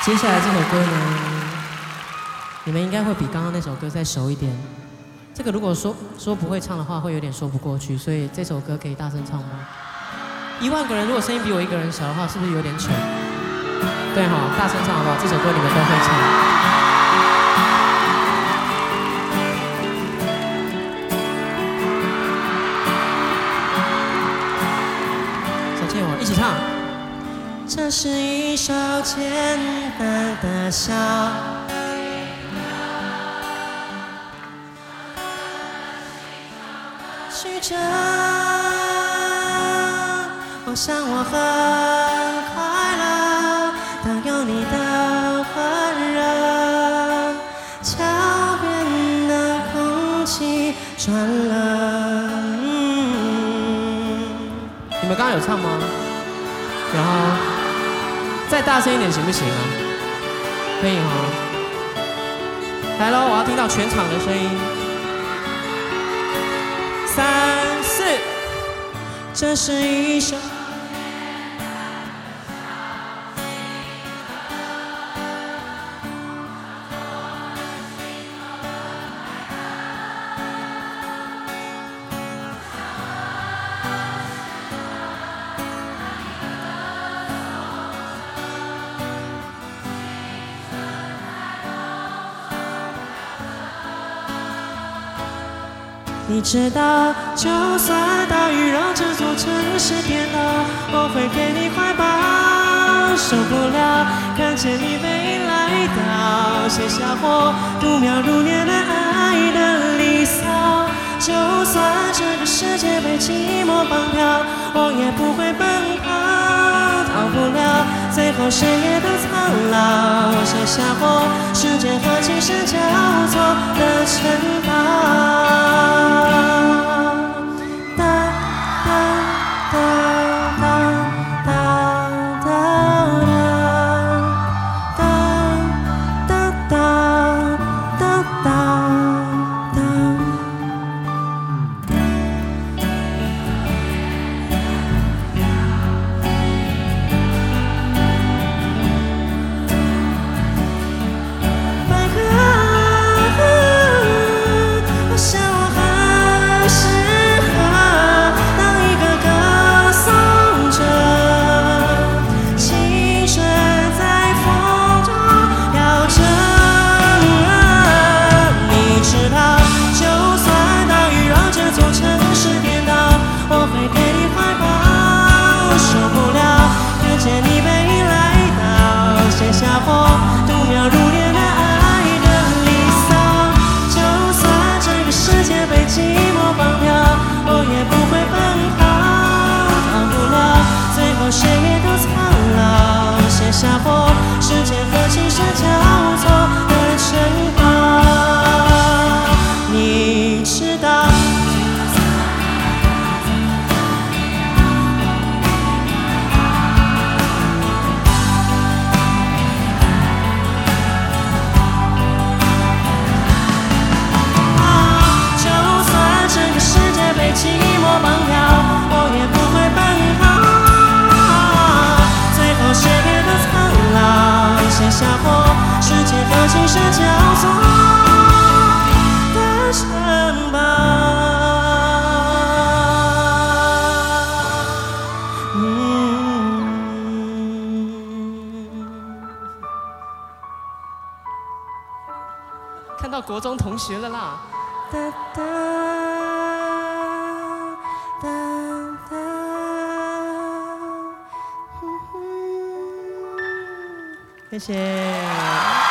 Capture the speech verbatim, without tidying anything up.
接下来这首歌呢，你们应该会比刚刚那首歌再熟一点。这个如果说说不会唱的话，会有点说不过去，所以这首歌可以大声唱吗？一万个人如果声音比我一个人小的话，是不是有点丑？对哈，大声唱好不好？这首歌你们都会唱。小倩我一起唱。这是一首简单的小曲折，我想我很快乐，当有你的温热，桥边的空气转了。嗯、你们刚刚有唱吗？然后再大声一点行不行啊？可以哈。来喽，我要听到全场的声音。三四，这是一首。你知道，就算大雨让这座城市颠倒，我会给你怀抱。受不了看见你没来到，写下我度秒如年的爱的离骚。就算这个世界被寂寞绑票，我也不会奔跑，逃不了最后谁也都苍老。写下我时间和琴声交错的城堡。下我时间和琴声交错的城堡，你知道。啊，就算整个世界被寂寞绑票，我也不会奔跑。最后谁也都苍老，写下我时间和琴声交错的城堡。嗯，看到国中同学了啦！哒哒哒哒。谢谢。